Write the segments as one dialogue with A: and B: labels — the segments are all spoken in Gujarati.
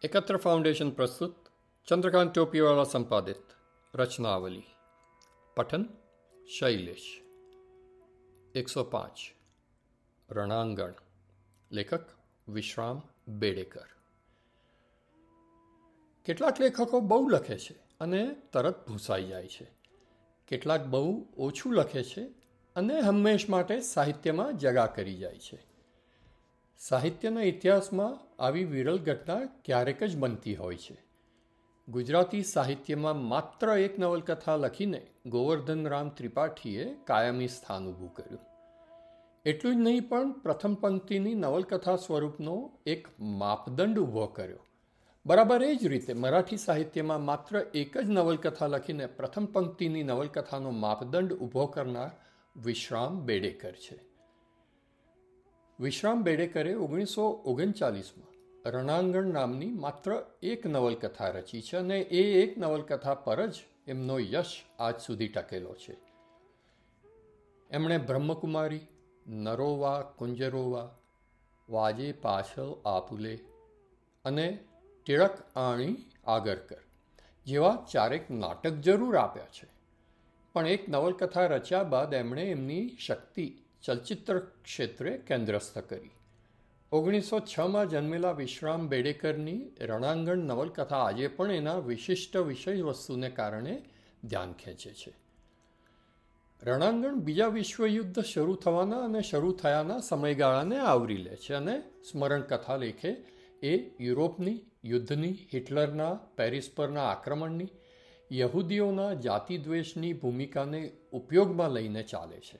A: एकत्र फाउंडेशन प्रस्तुत चंद्रकांत टोपीवाला संपादित रचनावली। पठन शैलेश। 105 रणांगण। लेखक विश्राम बेडेकर। કેટલાક લેખકો બહુ લખે છે અને તરત ભૂસાઈ જાય છે. કેટલાક બહુ ઓછું લખે છે અને હંમેશ માટે સાહિત્યમાં જગા કરી જાય છે. સાહિત્યના ઇતિહાસમાં આવી વિરલ ઘટના ક્યારેક જ બનતી હોય છે. ગુજરાતી સાહિત્યમાં માત્ર એક નવલકથા લખીને ગોવર્ધન રામ ત્રિપાઠીએ કાયમી સ્થાન ઊભું કર્યું. એટલું જ નહીં પણ પ્રથમ પંક્તિની નવલકથા સ્વરૂપનો એક માપદંડ ઊભો કર્યો. બરાબર એ જ રીતે મરાઠી સાહિત્યમાં માત્ર એક જ નવલકથા લખીને પ્રથમ પંક્તિની નવલકથાનો માપદંડ ઊભો કરનાર વિશ્રામ બેડેકર છે. વિશ્રામ બેડેકરે 1939માં રણાંગણ નામની માત્ર એક નવલકથા રચી છે અને એ એક નવલકથા પર જ એમનો યશ આજ સુધી ટકેલો છે. એમણે બ્રહ્મકુમારી, નરોવા કુંજરોવા, વાજે પાછળ આપુલે અને ટિળક આણી આગરકર જેવા ચારેક નાટક જરૂર આપ્યા છે, પણ એક નવલકથા રચ્યા બાદ એમણે એમની શક્તિ ચલચિત્ર ક્ષેત્રે કેન્દ્રસ્થ કરી. 1906માં જન્મેલા વિશ્રામ બેડેકરની રણાંગણ નવલકથા આજે પણ એના વિશિષ્ટ વિષય વસ્તુને કારણે ધ્યાન ખેંચે છે. રણાંગણ બીજા વિશ્વયુદ્ધ શરૂ થવાના અને શરૂ થયાના સમયગાળાને આવરી લે છે અને સ્મરણ કથા લેખે એ યુરોપની યુદ્ધની, હિટલરના પેરિસ પરના આક્રમણની, યહૂદીઓના જાતિદ્વેષની ભૂમિકાને ઉપયોગમાં લઈને ચાલે છે.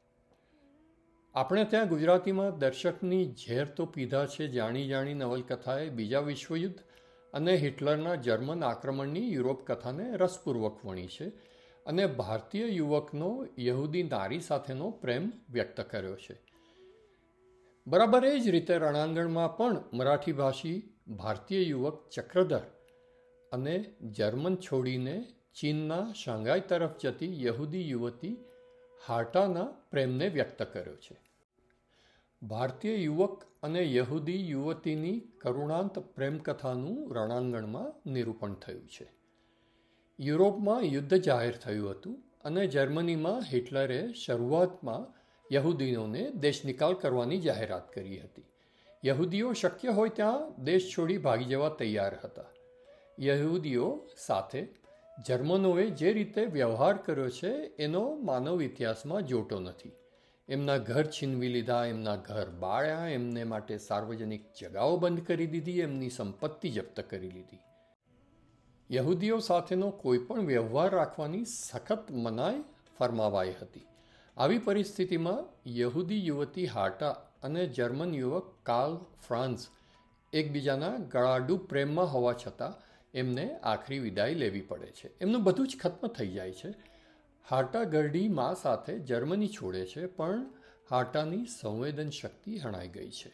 A: આપણે ત્યાં ગુજરાતીમાં દર્શકની ઝેર તો પીધા છે જાણી જાણી નવલકથાએ બીજા વિશ્વયુદ્ધ અને હિટલરના જર્મન આક્રમણની યુરોપ કથાને રસપૂર્વક વણી છે અને ભારતીય યુવકનો યહૂદી નારી સાથેનો પ્રેમ વ્યક્ત કર્યો છે. બરાબર એ જ રીતે રણાંગણમાં પણ મરાઠી ભાષી ભારતીય યુવક ચક્રધર અને જર્મન છોડીને ચીનના શાંઘાઈ તરફ જતી યહૂદી યુવતી હાટાના પ્રેમને વ્યક્ત કર્યો છે. ભારતીય યુવક અને યહૂદી યુવતીની કરુણાંત પ્રેમકથાનું રણાંગણમાં નિરૂપણ થયું છે. યુરોપમાં યુદ્ધ જાહેર થયું હતું અને જર્મનીમાં હિટલરે શરૂઆતમાં યહૂદીઓને દેશ નિકાલ કરવાની જાહેરાત કરી હતી. યહૂદીઓ શક્ય હોય ત્યાં દેશ છોડી ભાગી જવા તૈયાર હતા. યહૂદીઓ સાથે જર્મનોએ જે રીતે વ્યવહાર કર્યો છે એનો માનવ ઇતિહાસમાં જોટો નથી. એમના ઘર છીનવી લીધા, એમના ઘર બાળ્યા, એમને માટે સાર્વજનિક જગાઓ બંધ કરી દીધી, એમની સંપત્તિ જપ્ત કરી લીધી. યહૂદીઓ સાથેનો કોઈ પણ વ્યવહાર રાખવાની સખત મનાઈ ફરમાવાઈ હતી. આવી પરિસ્થિતિમાં યહૂદી યુવતી હાટા અને જર્મન યુવક કાર્લ ફ્રાન્ઝ એકબીજાના ગળાડૂબ પ્રેમમાં હોવા છતાં એમને આખરી વિદાય લેવી પડે છે. એમનું બધું જ ખત્મ થઈ જાય છે. હાટા ગરડી મા સાથે જર્મની છોડે છે, પણ હાટાની સંવેદન શક્તિ હણાઈ ગઈ છે.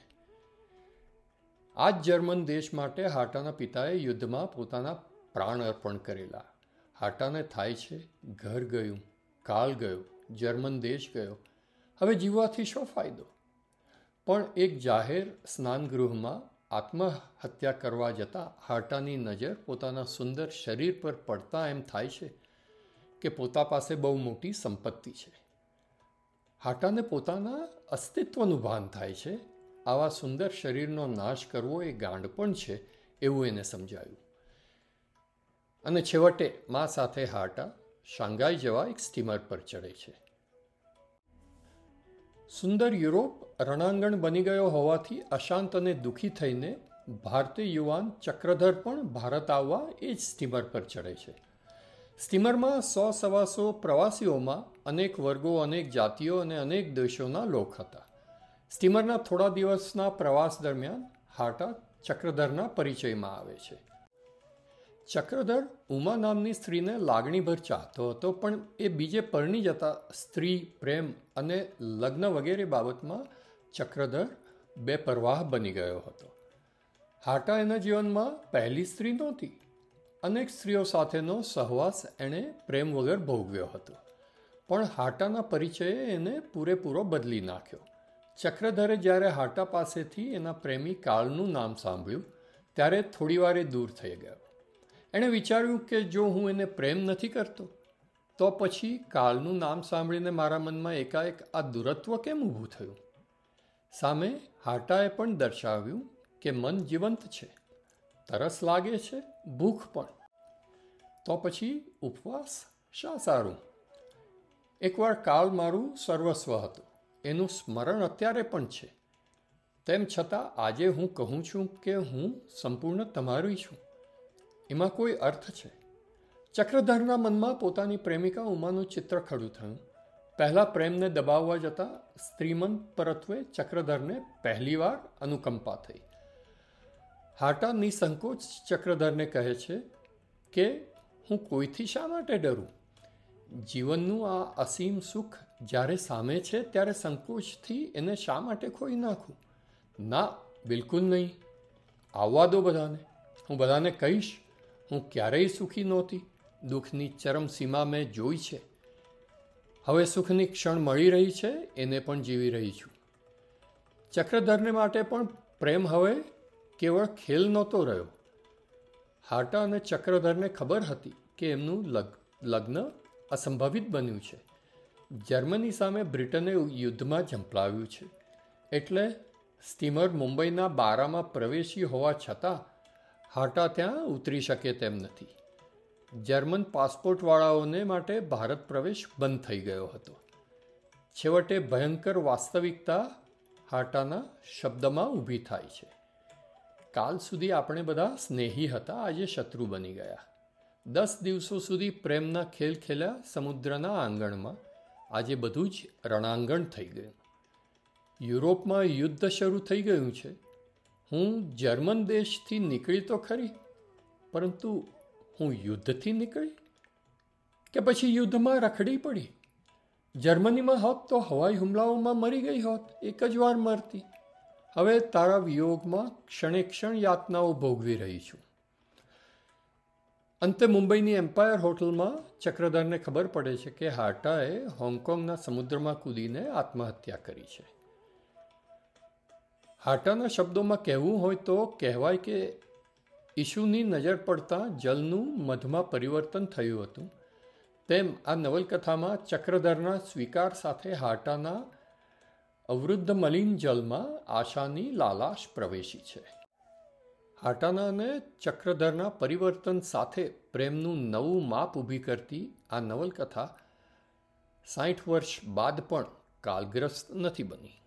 A: આ જ જર્મન દેશ માટે હાટાના પિતાએ યુદ્ધમાં પોતાના પ્રાણ અર્પણ કરેલા. હાટાને થાય છે ઘર ગયું, કાળ ગયો, જર્મન દેશ ગયો, હવે જીવવાથી શો ફાયદો? પણ એક જાહેર સ્નાનગૃહમાં આત્મહત્યા કરવા જતાં હાટાની નજર પોતાના સુંદર શરીર પર પડતા એમ થાય છે કે પોતા પાસે બહુ મોટી સંપત્તિ છે. હાટાને પોતાના અસ્તિત્વનું ભાન થાય છે. આવા સુંદર શરીરનો નાશ કરવો એ ગાંડપણ છે એવું એને સમજાયું. અને છેવટે મા સાથે હાટા શાંઘાઈ જવા એક સ્ટીમર પર ચડે છે. સુંદર યુરોપ રણાંગણ બની ગયો હોવાથી અશાંત અને દુઃખી થઈને ભારતીય યુવાન ચક્રધર પણ ભારત આવવા એ જ સ્ટીમર પર ચડે છે. સ્ટીમરમાં 100-125 પ્રવાસીઓમાં અનેક વર્ગો, અનેક જાતિઓ અને અનેક દેશોના લોક હતા. સ્ટીમરના થોડા દિવસના પ્રવાસ દરમિયાન હાટા ચક્રધરના પરિચયમાં આવે છે. ચક્રધર ઉમા નામની સ્ત્રીને લાગણીભર ચાહતો હતો, પણ એ બીજે પરણી જતા સ્ત્રી પ્રેમ અને લગ્ન વગેરે બાબતમાં ચક્રધર બેપરવાહ બની ગયો હતો. હાટા એના જીવનમાં પહેલી સ્ત્રી નહોતી. અનેક સ્ત્રીઓ સાથેનો સહવાસ એણે પ્રેમ વગર ભોગવ્યો હતો, પણ હાટાના પરિચયે એને પૂરેપૂરો બદલી નાખ્યો. ચક્રધરે જ્યારે હાટા પાસેથી એના પ્રેમી કાળનું નામ સાંભળ્યું ત્યારે થોડીવાર એ દૂર થઈ ગયો. એણે વિચાર્યું કે જો હું એને પ્રેમ નથી કરતો તો પછી કાળનું નામ સાંભળીને મારા મનમાં એકાએક આ દુરત્વ કેમ ઊભું થયું? સામે હાટાએ પણ દર્શાવ્યું કે મન જીવંત છે, તરસ લાગે છે, ભૂખ પણ. તો પછી ઉપવાસ શા સારું? એકવાર કાળ મારું સર્વસ્વ હતું, એનું સ્મરણ અત્યારે પણ છે. તેમ છતાં આજે હું કહું છું કે હું સંપૂર્ણ તમારી છું. એમાં કોઈ અર્થ છે. ચક્રધરના મનમાં પોતાની પ્રેમિકા ઉમાનું ચિત્ર ખડું થયું. પહેલાં પ્રેમને દબાવવા જતાં સ્ત્રીમંત પરત્વે ચક્રધરને પહેલીવાર અનુકંપા થઈ. હાટા નિસંકોચ ચક્રધરને કહે છે કે હું કોઈથી શા માટે ડરું? જીવનનું આ અસીમ સુખ જ્યારે સામે છે ત્યારે સંકોચથી એને શા માટે ખોઈ નાખું? ના, બિલકુલ નહીં. આવવા દો બધાને. હું બધાને કહીશ હું ક્યારેય સુખી નહોતી. દુઃખની ચરમસીમા મેં જોઈ છે. હવે સુખની ક્ષણ મળી રહી છે, એને પણ જીવી રહી છું. ચક્રધરને માટે પણ પ્રેમ હવે કેવળ ખેલ નહોતો રહ્યો. હાટા અને ચક્રધરને ખબર હતી કે એમનું લગ્ન અસંભવિત બન્યું છે. જર્મની સામે બ્રિટને યુદ્ધમાં ઝંપલાવ્યું છે. એટલે સ્ટીમર મુંબઈના બારામાં પ્રવેશી હોવા છતાં હાટા ત્યાં ઉતરી શકે તેમ નથી. જર્મન પાસપોર્ટવાળાઓને માટે ભારત પ્રવેશ બંધ થઈ ગયો હતો. છેવટે ભયંકર વાસ્તવિકતા હાટાના શબ્દમાં ઊભી થાય છે. કાલ સુધી આપણે બધા સ્નેહી હતા, આજે શત્રુ બની ગયા. 10 દિવસો સુધી પ્રેમના ખેલ ખેલ્યા સમુદ્રના આંગણમાં. આજે બધું જ રણાંગણ થઈ ગયું. યુરોપમાં યુદ્ધ શરૂ થઈ ગયું છે. હું જર્મન દેશથી નીકળી તો ખરી, પરંતુ હું યુદ્ધથી નીકળી કે પછી યુદ્ધમાં રખડી પડી? જર્મનીમાં હોત તો હવાઈ હુમલાઓમાં મરી ગઈ હોત, એક જ વાર મરતી. હવે તારા વિયોગમાં ક્ષણે ક્ષણ યાતનાઓ ભોગવી રહી છું. અંતે મુંબઈની એમ્પાયર હોટલમાં ચક્રધરને ખબર પડે છે કે હાટાએ હોંગકોંગના સમુદ્રમાં કૂદીને આત્મહત્યા કરી છે. હાટાના શબ્દોમાં કહેવું હોય તો કહેવાય કે ઈશુની નજર પડતાં જલનું મધમાં પરિવર્તન થયું હતું. તેમ આ નવલકથામાં ચક્રધરના સ્વીકાર સાથે હાટાના અવરુદ્ધ મલિન જલમાં આશાની લાલાશ પ્રવેશી છે. હાટાના અને ચક્રધરના પરિવર્તન સાથે પ્રેમનું નવું માપ ઊભી કરતી આ નવલકથા 60 વર્ષ બાદ પણ કાલગ્રસ્ત નથી બની.